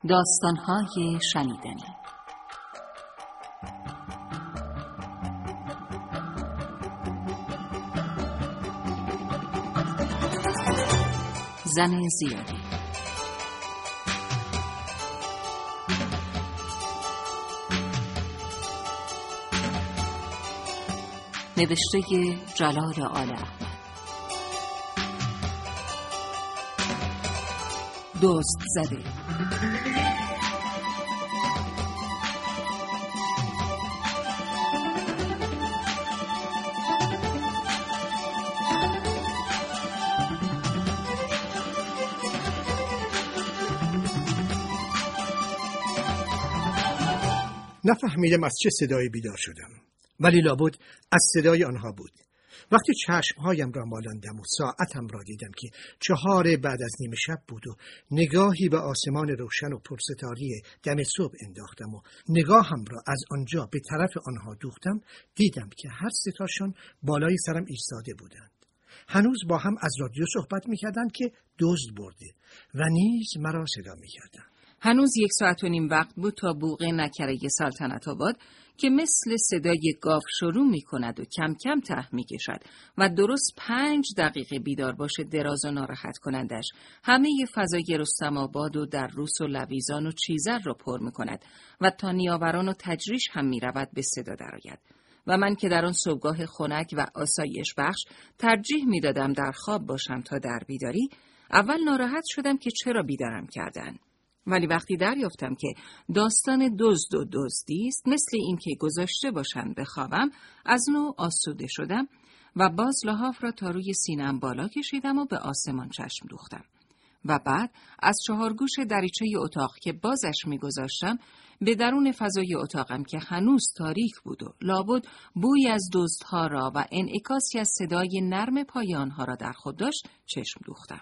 داستان‌های شنیدنی. زن زیادی. نوشته جلال آل احمد. دزد زده. نفهمیدم از چه صدایی بیدار شدم، ولی لابد از صدای آنها بود. وقتی چشمهایم را مالاندم و ساعتم را دیدم که 4 بعد از نیم شب بود و نگاهی به آسمان روشن و پرستاری دم صبح انداختم و نگاهم را از آنجا به طرف آنها دوختم، دیدم که هر سه‌تاشان بالای سرم ایستاده بودند. هنوز با هم از رادیو صحبت می‌کردند که دزد برده و نیز مرا صدا می‌کردند. هنوز 1 ساعت و نیم وقت بود تا بوق نکره سلطنت آباد که مثل صدای گاو شروع می کند و کم کم ته می کشد و درست 5 دقیقه بیدار باشه دراز و ناراحت کنندش همه فضای رستم آباد و در روس و لویزان و چیزر را پر می کند و تا نیاوران و تجریش هم می رود به صدا درآید. و من که در آن صبحگاه خنک و آسایش بخش ترجیح می دادم در خواب باشم تا در بیداری، اول ناراحت شدم که چرا بیدارم کردن. ولی وقتی دریافتم که داستان دزد و دزدی است، مثل این که گذاشته باشند بخوابم، از نوع آسوده شدم و باز لحاف را تا روی سینه‌ام بالا کشیدم و به آسمان چشم دوختم. و بعد از 4 گوش دریچه اتاق که بازش می‌گذاشتم به درون فضای اتاقم که هنوز تاریک بود و لابد بوی از دزدها را و انعکاسی از صدای نرم پای آنها را در خود داشت چشم دوختم.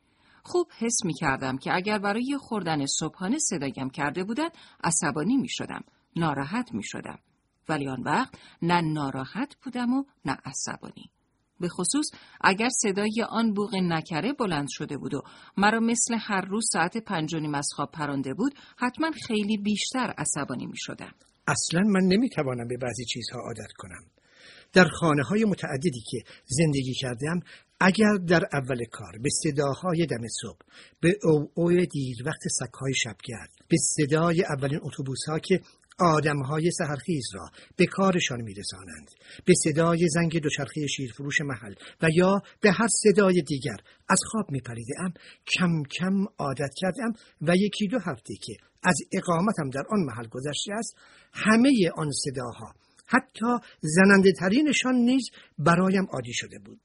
خوب حس می کردم که اگر برای خوردن صبحانه صدایم کرده بودند عصبانی می شدم، ناراحت می شدم. ولی آن وقت نه ناراحت بودم و نه عصبانی. به خصوص اگر صدای آن بوق نکره بلند شده بود و مرا مثل هر روز ساعت 5:30 از خواب پرانده بود، حتما خیلی بیشتر عصبانی می شدم. اصلا من نمی توانم به بعضی چیزها عادت کنم. در خانه‌های متعددی که زندگی کردم، اگر در اول کار به صداهای دم صبح، به اوعوی دیر وقت سگ‌های شبگرد، به صدای اولین اتوبوس‌ها که آدم‌های سحرخیز را به کارشان می‌رسانند، به صدای زنگ دوچرخه شیرفروش محل و یا به هر صدای دیگر از خواب می‌پریدم، کم کم عادت کردم و 1-2 هفته که از اقامتم در آن محل گذشته است، همه آن صداها، حتی زننده ترینشان نیز برایم عادی شده بود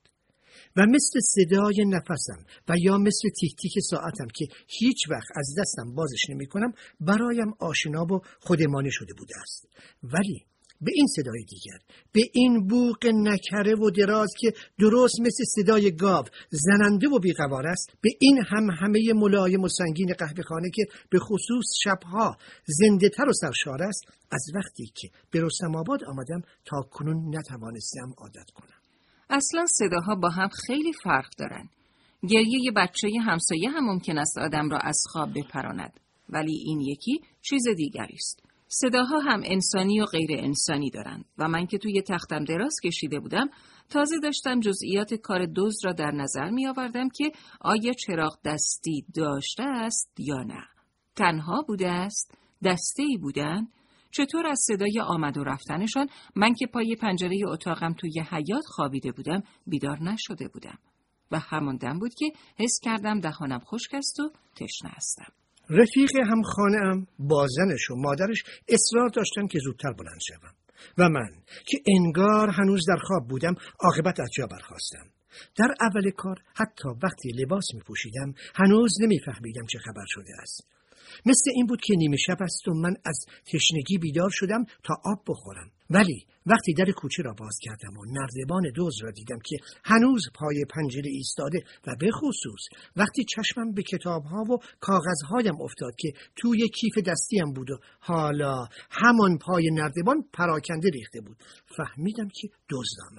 و مثل صدای نفسم و یا مثل تیک تیک ساعتم که هیچ وقت از دستم بازش نمی کنم برایم آشنا و خودمانی شده بوده است. ولی به این صدای دیگر، به این بوق نکره و دراز که درست مثل صدای گاو زننده و بی‌قوار است، به این همه ملایم و سنگین قهوه‌خانه که به خصوص شبها زنده تر و سرشار است، از وقتی که به رستم آباد آمدم تا کنون نتوانستم عادت کنم. اصلا صداها با هم خیلی فرق دارن. گریه یه بچه همسایه هم ممکن است آدم را از خواب بپراند، ولی این یکی چیز دیگری است. صداها هم انسانی و غیر انسانی دارند و من که توی تختم دراز کشیده بودم، تازه داشتم جزئیات کار دزد را در نظر می آوردم که آیا چراغ دستی داشته است یا نه. تنها بوده است؟ دسته‌ای بودن؟ چطور از صدای آمد و رفتنشان من که پای پنجره اتاقم توی حیاط خوابیده بودم بیدار نشده بودم؟ و همان دم بود که حس کردم دهانم خشک است و تشنه هستم. رفیق همخانه‌ام با زنش و مادرش اصرار داشتن که زودتر بلند شوم و من که انگار هنوز در خواب بودم عاقبت از جا برخاستم. در اول کار حتی وقتی لباس می پوشیدم هنوز نمی فهمیدم چه خبر شده است. مثل این بود که نیمه شب است و من از تشنگی بیدار شدم تا آب بخورم. ولی وقتی در کوچه را باز کردم و نردبان دزد را دیدم که هنوز پای پنجره ایستاده و به خصوص وقتی چشمم به کتاب‌ها و کاغذهایم افتاد که توی کیف دستیم بود و حالا همان پای نردبان پراکنده ریخته بود، فهمیدم که دزد آمده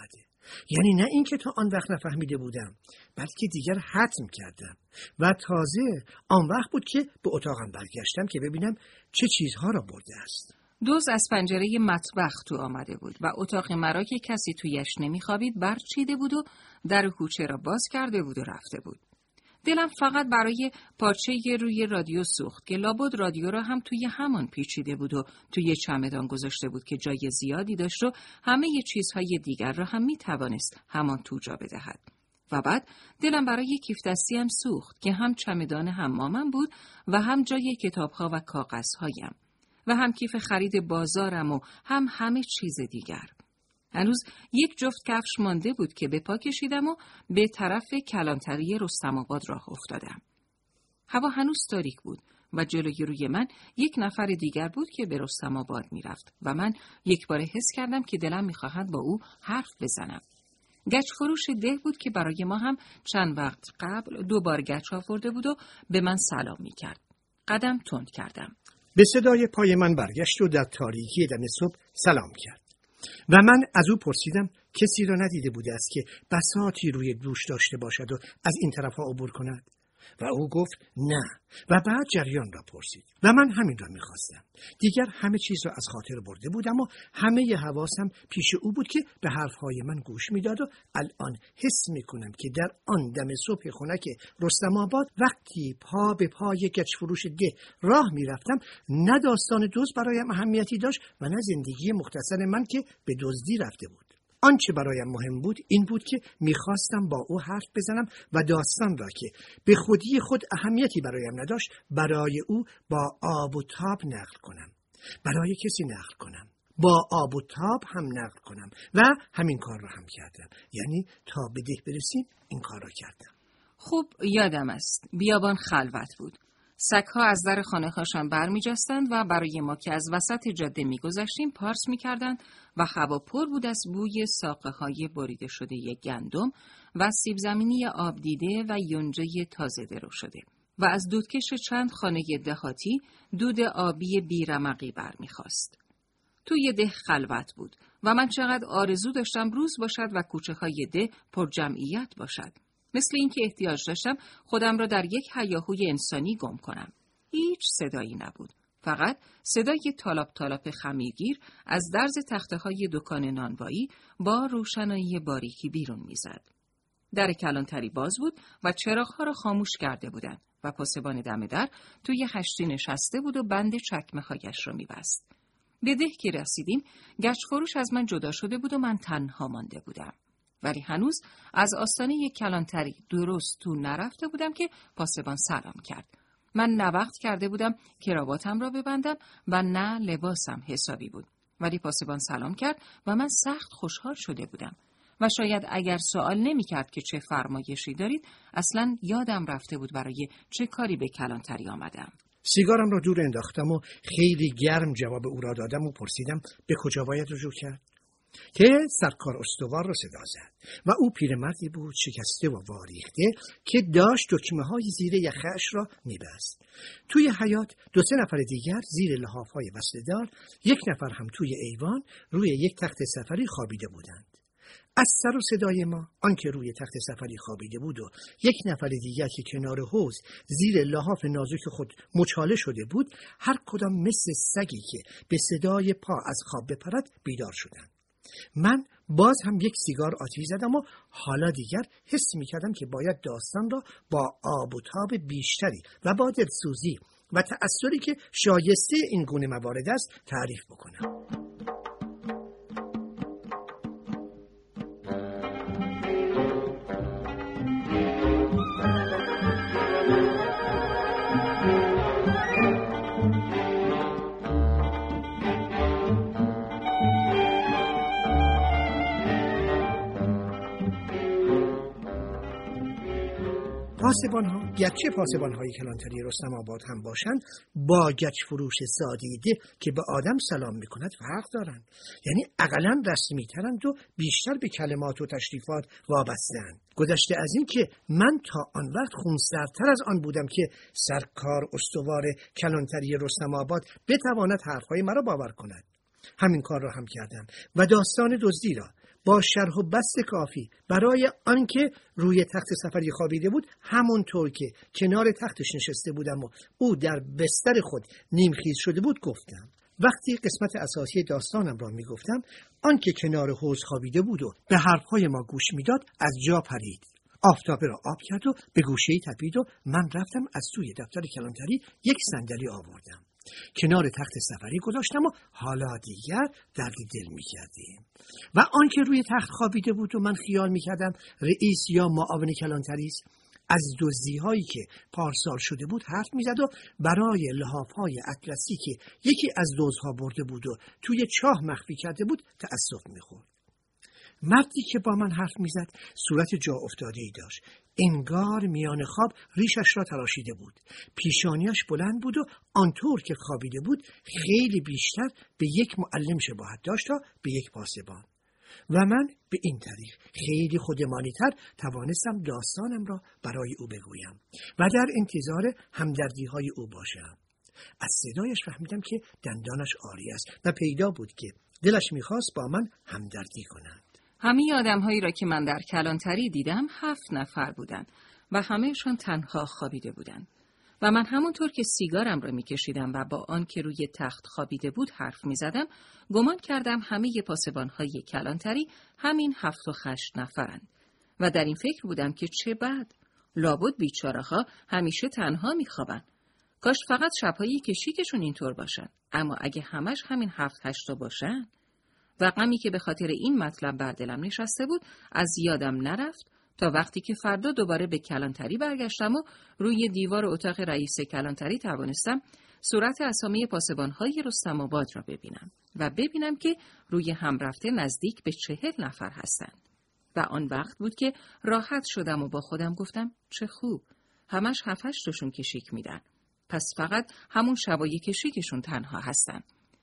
یعنی نه اینکه تا آن وقت نفهمیده بودم، بلکه دیگر حتم کردم و تازه آن وقت بود که به اتاقم برگشتم که ببینم چه چیزها را برده است. دزد از پنجره مطبخ تو آمده بود و اتاق مرا که کسی تویش نمیخوابید برچیده بود و در کوچه را باز کرده بود و رفته بود. دلم فقط برای پارچه روی رادیو سوخت که لابد رادیو را هم توی همان پیچیده بود و توی چمدان گذاشته بود که جای زیادی داشت و همه چیزهای دیگر را هم میتوانست همان تو جا بدهد. و بعد دلم برای کیف دستی هم سوخت که هم چمدان حمامم بود و هم جای کتابها و کاغذهایم و هم کیف خرید بازارم و هم همه چیز دیگر. هنوز یک جفت کفش مانده بود که به پا کشیدم و به طرف کلانتری رستم آباد راه افتادم. هوا هنوز تاریک بود و جلوی روی من یک نفر دیگر بود که به رستم آباد می رفت و من یک بار حس کردم که دلم می خواهد با او حرف بزنم. گچ فروش ده بود که برای ما هم چند وقت قبل 2 بار گچ آورده بود و به من سلام می کرد. قدم تند کردم. به صدای پای من برگشت و در تاریکی دم صبح سلام کرد. و من از او پرسیدم کسی را ندیده بوده است که بساطی روی دوش داشته باشد و از این طرفا عبور کند؟ و او گفت نه و بعد جریان را پرسید و من همین را می‌خواستم. دیگر همه چیز را از خاطر برده بودم و همه حواسم پیش او بود که به حرفهای من گوش می‌داد و الان حس می‌کنم که در آن دم صبح خنک رستم آباد وقتی پا به پای گچ فروش ده راه می‌رفتم، نه داستان دزد برایم اهمیتی داشت و نه زندگی مختصر من که به دزدی رفته بود. آنچه برایم مهم بود این بود که میخواستم با او حرف بزنم و داستان را که به خودی خود اهمیتی برایم نداشت برای او با آب و تاب نقل کنم. برای کسی نقل کنم. با آب و تاب هم نقل کنم و همین کار را هم کردم. یعنی تا به ده برسیم این کار را کردم. خوب یادم است. بیابان خلوت بود. سگ‌ها از در خانه‌هاشان برمی‌جستند و برای ما که از وسط جاده می‌گذشتیم پارس می‌کردند و هوا پر بود از بوی ساقه‌های بریده شده گندم و سیب زمینی آب دیده و یونجه تازه درو شده و از دودکش چند خانه دهاتی دود آبی بیرمقی برمی‌خاست. توی ده خلوت بود و من چقدر آرزو داشتم روز باشد و کوچه‌های ده پر جمعیت باشد. مثل اینکه احتیاج داشتم خودم را در یک هیاهوی انسانی گم کنم. هیچ صدایی نبود. فقط صدای تالاپ تالاپ خمیرگیر از درز تخته‌های دکان نانوایی با روشنایی باریکی بیرون می‌زد. در کلانتری باز بود و چراغ‌ها را خاموش کرده بودند و پاسبان دم در توی هشتی نشسته بود و بند چکمه‌هایش را می‌بست. به ده که رسیدیم، گچ فروش از من جدا شده بود و من تنها مانده بودم. ولی هنوز از آستانه کلانتری درست تو نرفته بودم که پاسبان سلام کرد. من نه وقت کرده بودم کراواتم را ببندم و نه لباسم حسابی بود. ولی پاسبان سلام کرد و من سخت خوشحال شده بودم. و شاید اگر سوال نمی کرد که چه فرمایشی دارید، اصلاً یادم رفته بود برای چه کاری به کلانتری آمدم. سیگارم را دور انداختم و خیلی گرم جواب او را دادم و پرسیدم به کجا باید رجوع کرد؟ که سرکار استوار را صدا زد و او پیرمردی بود شکسته و واریخته که داشت دکمه‌های زیر یخش را می‌بست. توی حیاط 2-3 نفر دیگر زیر لحاف‌های بسته‌دار، 1 نفر هم توی ایوان روی یک تخت سفری خوابیده بودند. از سر و صدای ما، آنکه روی تخت سفری خوابیده بود و 1 نفر دیگر که کنار حوض زیر لحاف نازک خود مچاله شده بود، هر کدام مثل سگی که به صدای پا از خواب بپرد بیدار شدند. من باز هم یک سیگار آتش زدم و حالا دیگر حس می‌کردم که باید داستان را با آب و تاب بیشتری و با دلسوزی و تأثری که شایسته این گونه موارد است تعریف بکنم. پاسبان‌ها گرچه پاسبان‌های کلانتری رستم آباد هم باشند، با گچ فروش سادیده که به آدم سلام می‌کند فرق دارند. یعنی اقلاً رسمی‌ترند و بیشتر به کلمات و تشریفات وابسته‌اند. گذشته از این که من تا آن وقت خونسردتر از آن بودم که سرکار استوار کلانتری رستم آباد بتواند حرف‌های مرا باور کند. همین کار را هم کردم و داستان دزدی را با شرح و بسط کافی برای آنکه روی تخت سفری خوابیده بود همونطور که کنار تختش نشسته بودم و او در بستر خود نیمخیز شده بود گفتم. وقتی قسمت اساسی داستانم را میگفتم، آنکه کنار حوض خوابیده بود و به حرفهای ما گوش میداد از جا پرید، آفتابه را آب کرد و به گوشه‌ای تپید و من رفتم از توی دفتر کلانتری یک صندلی آوردم، کنار تخت سفری گذاشتم و حالا دیگر درد دل می‌کردیم. و آنکه روی تخت خوابیده بود و من خیال می‌کردم رئیس یا معاون کلانتری است، از دزدی‌هایی که پارسال شده بود حرف می‌زد و برای لحاف‌های اطلسی که یکی از دزدها برده بود و توی چاه مخفی کرده بود تأسف می‌خورد. مردی که با من حرف میزد صورت جا افتاده‌ای داشت، انگار میان خواب ریشش را تراشیده بود، پیشانیش بلند بود و آنطور که خوابیده بود خیلی بیشتر به یک معلم شباهت داشت تا به یک پاسبان. و من به این طریق خیلی خودمانی‌تر توانستم داستانم را برای او بگویم و در انتظار همدردی‌های او باشم. از صدایش فهمیدم که دندانش عاری است و پیدا بود که دلش می‌خواست با من همدردی کند. همه آدم‌هایی را که من در کلانتری دیدم 7 نفر بودند و همه‌شان تنها خوابیده بودند و من همونطور که سیگارم را می‌کشیدم و با آن که روی تخت خوابیده بود حرف می‌زدم، گمان کردم همه پاسبان‌های کلانتری همین 7 و 8 نفرند و در این فکر بودم که چه بد، لابد بیچاره‌ها همیشه تنها می‌خوابند. کاش فقط شب‌هایی که شیکشون اینطور باشن، اما اگه همش همین 7-8 تا باشن. و غمی که به خاطر این مطلب بر دلم نشسته بود از یادم نرفت تا وقتی که فردا دوباره به کلانتری برگشتم و روی دیوار اتاق رئیس کلانتری توانستم صورت اسامی پاسبان‌های رستم آباد را ببینم و ببینم که روی هم رفته نزدیک به 40 نفر هستند. و آن وقت بود که راحت شدم و با خودم گفتم چه خوب، همش 7-8 تاشون که شیک میدن، پس فقط همون شبایی که شیکشون تنها هستن.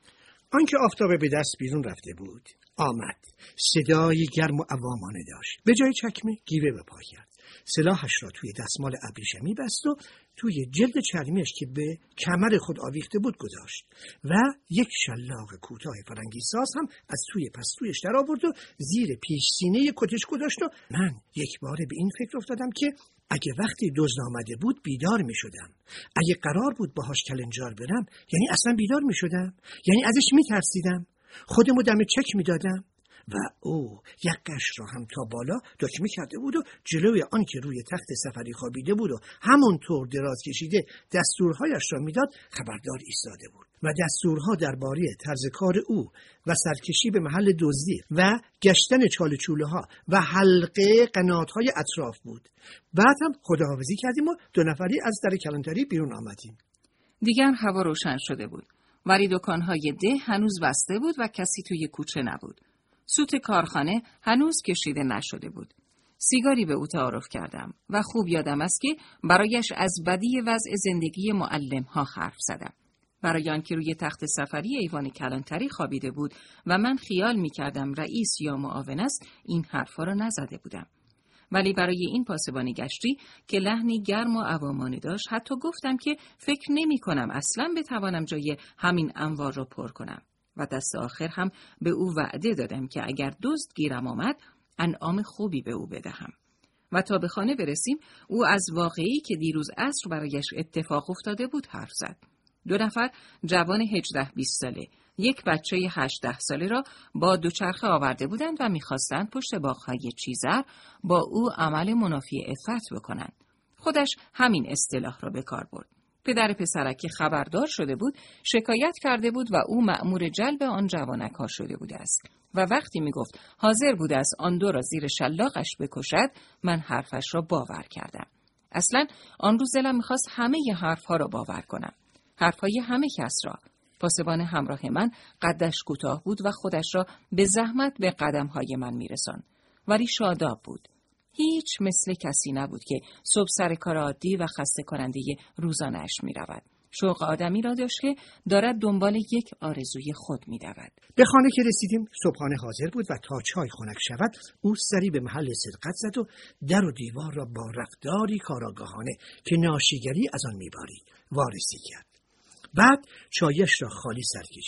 آنکه آفتابه به دست بیرون رفته بود آمد، صدای گرم و عوامانه داشت، به جای چکمه گیوه به پا کرد، سلاحش را توی دستمال ابریشمی بست و توی جلد چرمیش که به کمر خود آویخته بود گذاشت و یک شلاق کوتاه فرنگی ساز هم از توی پستویش در آورد و زیر پیش سینه کتش گذاشت و من یک باره به این فکر افتادم که اگه وقتی دزد آمده بود بیدار می شدم، اگه قرار بود باهاش کلنجار برم یعنی اصلا بیدار می شدم، یعنی ازش می ترسیدم، خودمو دم چک می دادم و او یقش را هم تا بالا دکمه کرده بود و جلوی آن که روی تخت سفری خوابیده بود و همونطور دراز کشیده دستورهایش را میداد خبردار ایستاده بود و دستورها درباره طرز کار او و سرکشی به محل دزدی و گشتن چاله چوله ها و حلقه قنات‌های اطراف بود. بعد هم خداحافظی کردیم و 2 نفری از در کلانتری بیرون آمدیم. دیگر هوا روشن شده بود، ولی دکان‌های ده هنوز بسته بود و کسی توی کوچه نبود. سوت کارخانه هنوز کشیده نشده بود. سیگاری به او تعارف کردم و خوب یادم است که برایش از بدی وضع زندگی معلم‌ها حرف زدم. برای آنکه روی تخت سفری ایوان کلانتری خوابیده بود و من خیال می‌کردم رئیس یا معاون است، این حرفا را نزده بودم. ولی برای این پاسبانی گشتی که لحنی گرم و عوامانه داشت حتی گفتم که فکر نمی‌کنم اصلاً بتوانم جای همین انوار را پر کنم. و دست آخر هم به او وعده دادم که اگر دزد گیرم آمد انعام خوبی به او بدهم. و تا به خانه برسیم او از واقعی که دیروز عصر برایش اتفاق افتاده بود حرف زد. 2 نفر جوان 18-20 ساله، یک بچه 8-10 ساله را با دوچرخه آورده بودند و می‌خواستند پشت باغ‌های چیزر با او عمل منافی عفت بکنند. خودش همین اصطلاح را به کار برد. پدر پسرک که خبردار شده بود شکایت کرده بود و او مأمور جلب آن جوانک ها شده بوده است و وقتی می گفت حاضر بوده است آن 2 را زیر شلاقش بکشد من حرفش را باور کردم. اصلا آن روز دلم می‌خواست همه ی حرفها را باور کنم، حرفهای همه کس را. پاسبان همراه من قدش کوتاه بود و خودش را به زحمت به قدم‌های من می‌رساند، ولی شاداب بود. هیچ مثل کسی نبود که صبح سر کار عادی و خسته کننده روزانه‌اش می رود. شوق آدمی را داشت که دارد دنبال یک آرزوی خود می دود. به خانه که رسیدیم صبحانه حاضر بود و تا چای خنک شود او سری به محل سرقت زد و در و دیوار را با رفتاری کاراگاهانه که ناشیگری از آن می بارید وارسی کرد. بعد چایش را خالی سر کشید.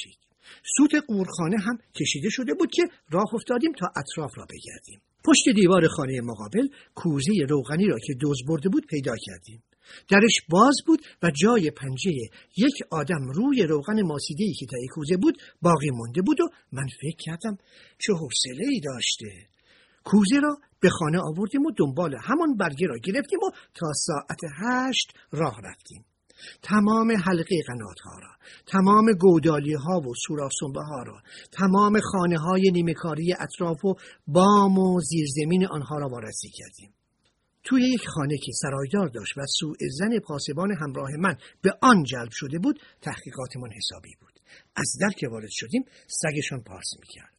سوت قورخانه هم کشیده شده بود که راه افتادیم تا اطراف را بگردیم. پشت دیوار خانه مقابل کوزه روغنی را که دزد برده بود پیدا کردیم. درش باز بود و جای پنجه یک آدم روی روغن ماسیده‌ای که در کوزه بود باقی مانده بود و من فکر کردم چه حوصله‌ای داشته. کوزه را به خانه آوردیم و دنبال همان برگه را گرفتیم و تا ساعت 8 راه رفتیم. تمام حلقه قنات‌ها را، تمام گودالی‌ها و سوراخ‌سنبه‌ها را، تمام خانه‌های نیمه‌کاری اطراف و بام و زیرزمین آنها را وارسی کردیم. توی یک خانه که سرایدار داشت و سوءظن پاسبان همراه من به آن جلب شده بود، تحقیقاتمان حسابی بود. از در که وارد شدیم سگشان پارس می‌کرد.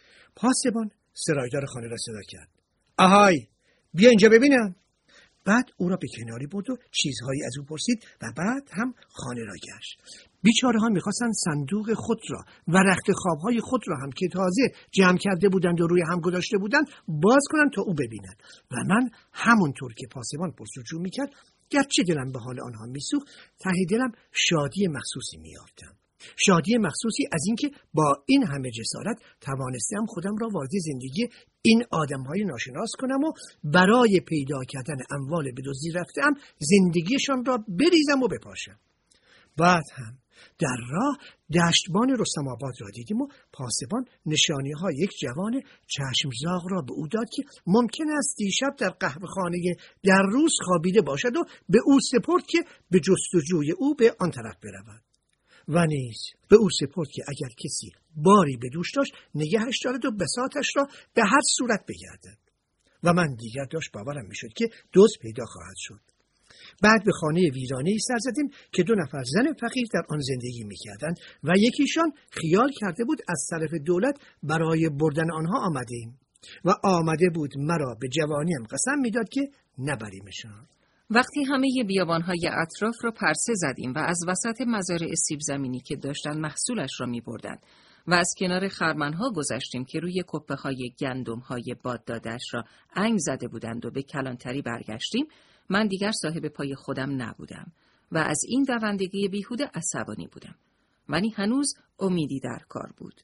پاسبان سرایدار خانه را صدا کرد. آهای، بیا اینجا ببینم. بعد او را به کناری برد و چیزهایی از او پرسید و بعد هم خانه را گشت. بیچاره ها میخواستن صندوق خود را و رخت خوابهای خود را هم که تازه جمع کرده بودند و روی هم گذاشته بودند باز کنند تا او ببیند و من همونطور که پاسبان پرسجو میکرد گرچه دلم به حال آنها میسوخت ته دلم شادی مخصوصی میافتم. شادی مخصوصی از اینکه با این همه جسارت توانستم خودم را وارد زندگی این آدم‌های ناشناس کنم و برای پیدا کردن اموال به دزدی رفته‌ام زندگیشان را بریزم و بپاشم. بعد هم در راه دشتبان رستم آباد را دیدیم و پاسبان نشانی‌های یک جوان چشمزاغ را به او داد که ممکن است دیشب در قهوه‌خانه در روز خوابیده باشد و به او سپرد که به جستجوی او به آن طرف برود. و نیز به او سپرد که اگر کسی باری به دوش داشت نگهش دارد و بساطش را به هر صورت بگردد. و من دیگر داشت باورم میشد که دزد پیدا خواهد شد. بعد به خانه ویرانه‌ای سر زدیم که 2 نفر زن فقیر در آن زندگی میکردند و یکیشان خیال کرده بود از طرف دولت برای بردن آنها آمده ایم و آمده بود مرا به جوانیم قسم میداد که نبریمشان. وقتی همه بیابان‌های اطراف را پرسه زدیم و از وسط مزارع سیب زمینی که داشتن محصولش را می‌بردند و از کنار خرمن‌ها گذشتیم که روی کپه‌های گندم‌های باد داده‌اش را انگ زده بودند و به کلانتری برگشتیم، من دیگر صاحب پای خودم نبودم و از این دوندگی بیهوده عصبانی بودم. ولی هنوز امیدی در کار بود.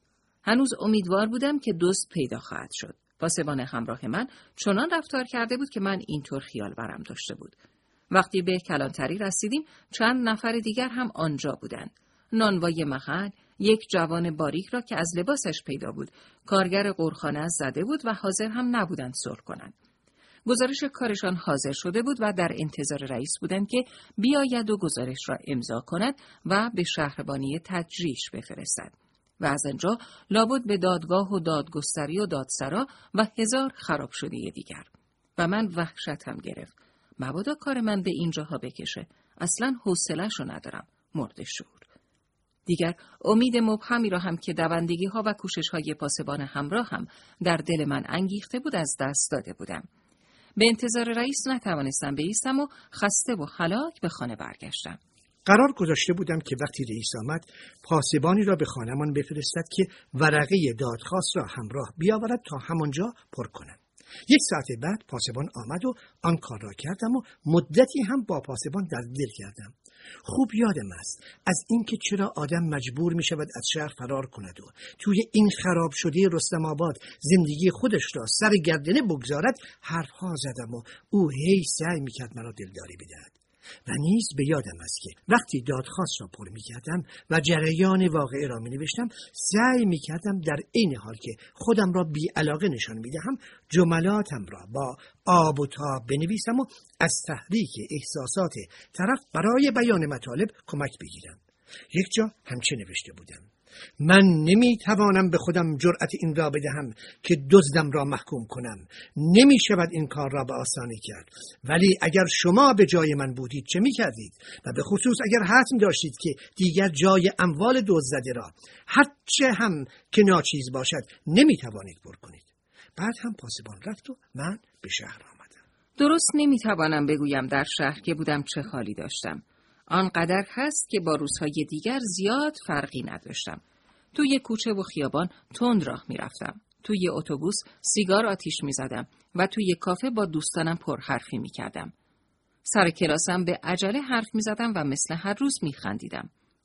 هنوز امیدوار بودم که دزد پیدا خواهد شد. پاسبان همراه من چنان رفتار کرده بود که من اینطور خیال برم داشته بود. وقتی به کلانتری رسیدیم چند نفر دیگر هم آنجا بودند. نانوای محل یک جوان باریک را که از لباسش پیدا بود کارگر قورخانه زده بود و حاضر هم نبودند صلح کنند. گزارش کارشان حاضر شده بود و در انتظار رئیس بودند که بیاید و گزارش را امضا کند و به شهربانی تجریش بفرستد. و از آنجا لابد به دادگاه و دادگستری و دادسرا و 1000 خراب شده دیگر. و من وحشتم گرفت. مبادا کار من به اینجاها بکشه. اصلاً حوصله‌شو ندارم. مرد شور. دیگر امید مبهمی را هم که دوندگی‌ها و کوشش‌های پاسبان همراه هم در دل من انگیخته بود از دست داده بودم. به انتظار رئیس نتوانستم بایستم و خسته و هلاک به خانه برگشتم. قرار گذاشته بودم که وقتی رئیس آمد پاسبانی را به خانه‌مان بفرستد که ورقه دادخواست را همراه بیاورد تا همانجا پر کنم. 1 ساعت بعد پاسبان آمد و آن کار را کردم و مدتی هم با پاسبان در دل کردم. خوب یادم است از اینکه چرا آدم مجبور می شود از شهر فرار کند و توی این خراب شده رستم آباد زندگی خودش را سر گردنه بگذارد حرفها زدم و او هی سعی می کرد مرا دلداری بدهد. و نیز به یادم است که وقتی دادخواست را پر می کردم و جریان واقعه را می نوشتم سعی می کردم در این حال که خودم را بی علاقه نشان می دهم جملاتم را با آب و تاب بنویسم و از تحریک احساسات طرف برای بیان مطالب کمک بگیرم. یک جا همچه نوشته بودم: من نمیتوانم به خودم جرأت این را بدهم که دزدم را محکوم کنم. نمی شود این کار را به آسانی کرد. ولی اگر شما به جای من بودید چه می کردید؟ و به خصوص اگر حتم داشتید که دیگر جای اموال دزدزده را هرچه هم که ناچیز باشد نمی توانید پر کنید. بعد هم پاسبان رفت و من به شهر آمدم. درست نمی توانم بگویم در شهر که بودم چه حالی داشتم. آنقدر هست که با روزهای دیگر زیاد فرقی نداشتم. توی کوچه و خیابان تند راه می رفتم. توی اتوبوس سیگار آتیش می زدم و توی کافه با دوستانم پرحرفی می کردم. سر کلاسم به عجله حرف می زدم و مثل هر روز می خندیدم.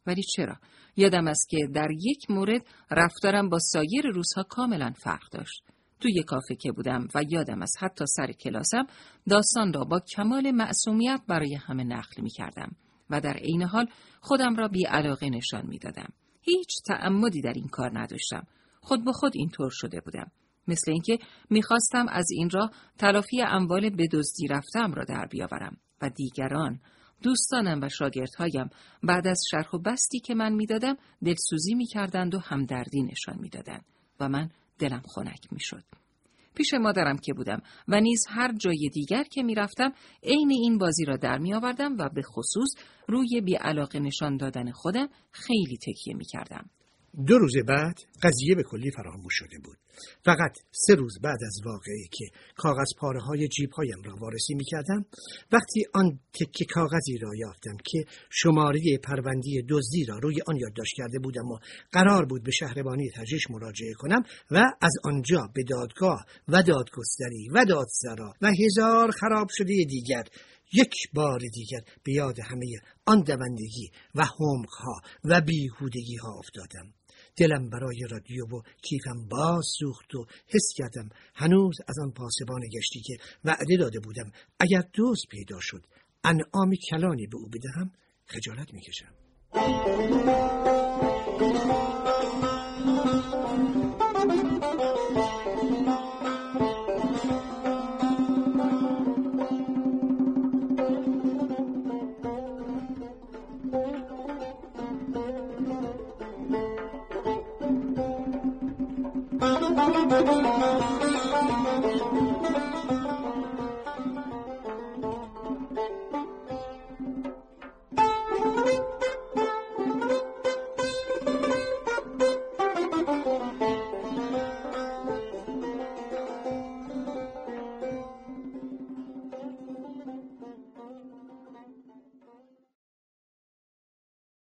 ولی چرا؟ یادم است که در یک مورد رفتارم با سایر روزها کاملا فرق داشت. توی کافه که بودم و یادم است حتی سر کلاسم داستان را با کمال معصومیت برای همه نقل می کردم و در عین حال خودم را بی علاقه نشان می دادم. هیچ تعمدی در این کار نداشتم. خود به خود اینطور شده بودم. مثل اینکه می‌خواستم از این راه تلافی اموال به دزدی رفتم را در بیاورم و دیگران، دوستانم و شاگردهایم بعد از شرح و بسطی که من می‌دادم دلسوزی می‌کردند و همدردی نشان می‌دادند و من دلم خنک می‌شد. پیش مادرم که بودم و نیز هر جای دیگر که می‌رفتم عین این بازی را در می‌آوردم و به خصوص روی بی‌علاقه نشان دادن خودم خیلی تکیه می‌کردم. 2 روز بعد قضیه به کلی فراموش شده بود. فقط 3 روز بعد از واقعی که کاغذ پاره های جیب هایم را وارسی می کردم، وقتی آن تکه کاغذی را یافتم که شماره پروندی دزدی را روی آن یادداشت کرده بودم و قرار بود به شهربانی تجریش مراجعه کنم و از آنجا به دادگاه و دادگستری و دادسرا و هزار خراب شده دیگر یک بار دیگر به یاد همه آن دوندگی و حمق ها و بیهودگی ها افتادم. دلم برای رادیو و کیفم باز سوخت و حس کردم هنوز از آن پاسبان گشتی که وعده داده بودم اگر دزد پیدا شد انعام کلانی به او بدهم خجالت میکشم.